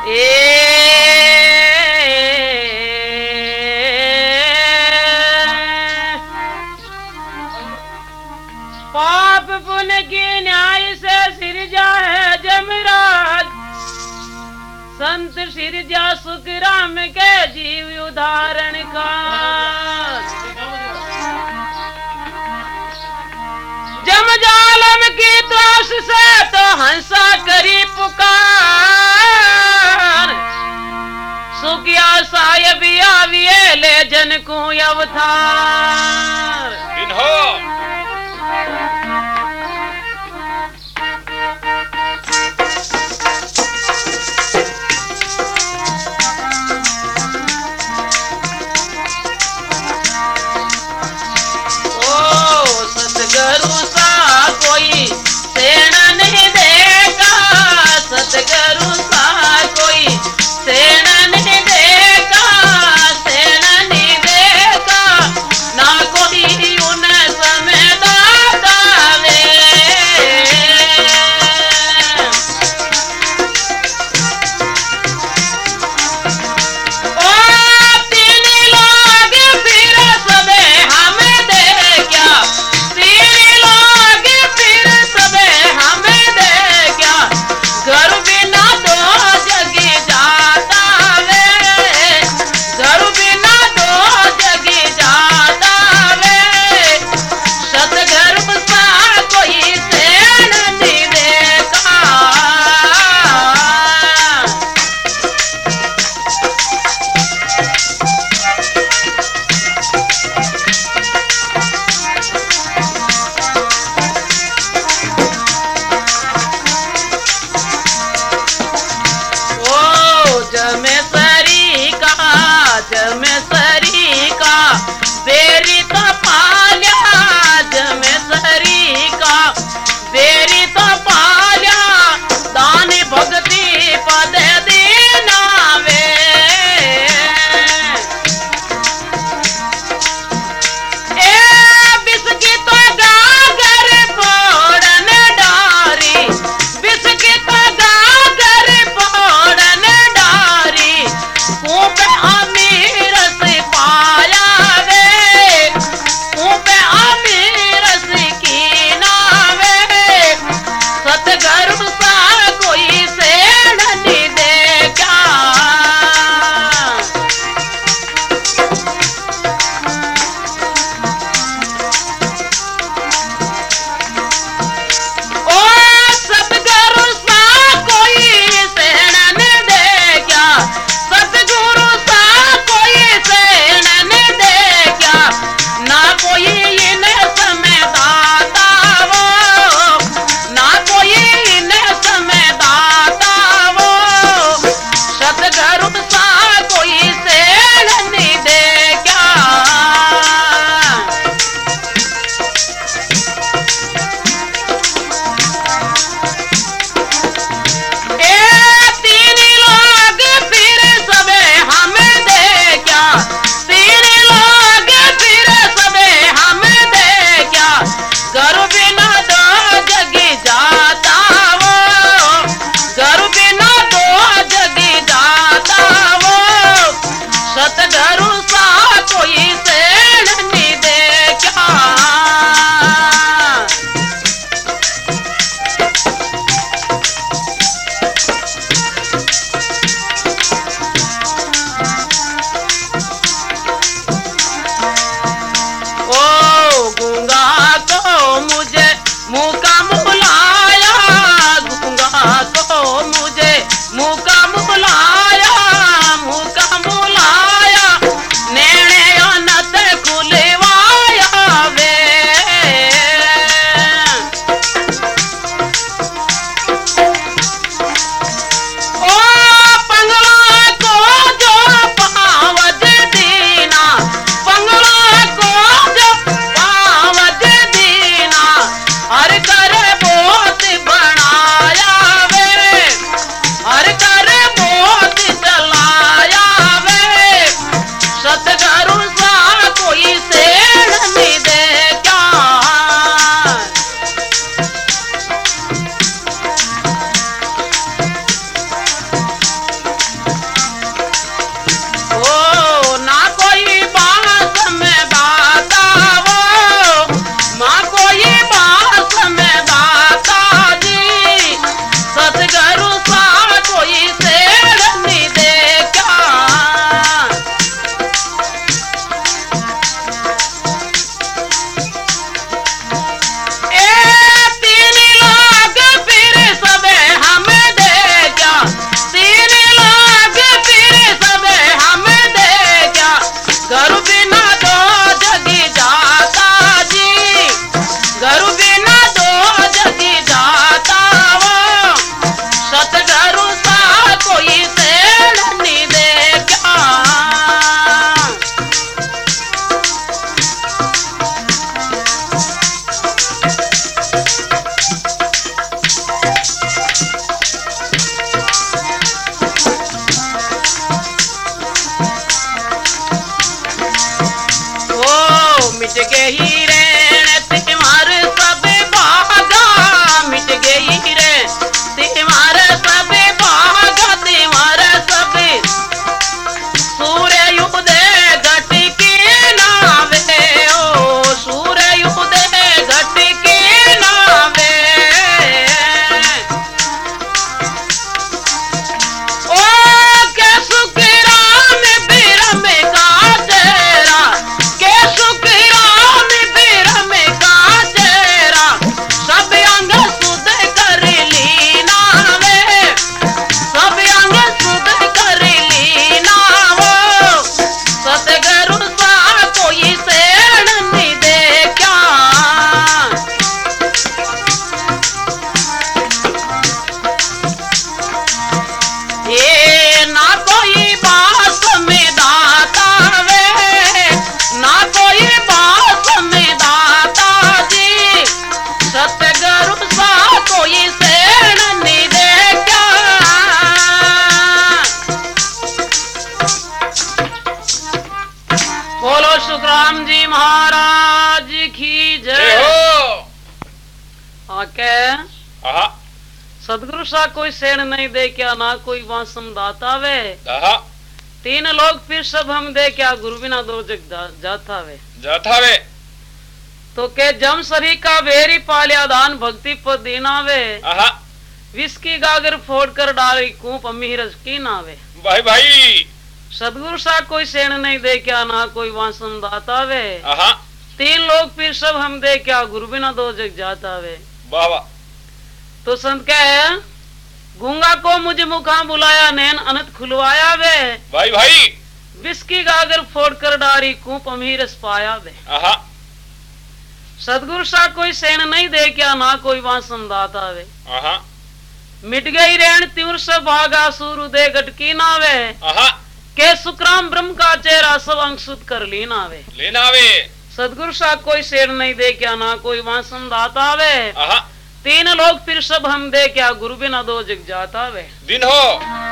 पाप पुण्य की न्याय से सिरजा है जमराज, संत सिरजा सुख राम के जीव उदाहरण का। जम जालम की त्रास से तो हंसा करी पुकार, सुखिया साहेब आविए ले जन को अवतार। सतगुरु सा कोई सेना नहीं देगा, सतगुरु सा कोई सेना नहीं देगा, सेना नहीं देगा, ना कोई सा कोई सेण नहीं दे क्या ना कोई वासम दाता वे। आहा 3 लोग फिर सब हम दे क्या गुरु बिना दो जग जाता वे। तो के जम सरी का वेरी पालिया दान भक्ति पर दीना वे। आहा विस्की गागर फोड़ कर डाली कूप अमीरज की नावे। भाई सदगुरु सा कोई सेण नहीं दे क्या ना कोई वासम दाता वे। आहा 3 लोग फिर सब हम दे क्या गुरु बिना दो जग जाता वे। वाह वाह। तो संत क्या है, गूंगा को मुझे मुखा बुलाया नैन अनंत खुलवाया वे। भाई विस्की गागर फोड़ कर डारी कूप अमीरस पाया वे। आहा सदगुरु सा कोई सेण नहीं दे क्या ना कोई वासम दाता वे। आहा मिट गई रेण तिवर से भागा सूरु दे गटकी नावे। आहा के सुक्राम ब्रह्म का चेहरा सब अंकुत कर लेना वे। सदगुरु सा कोई सेण नहीं दे क्या ना कोई वासम दाता वे। आहा 3 लोग फिर सब हम दे क्या गुरु बिना दो जग जाता वे। दिन हो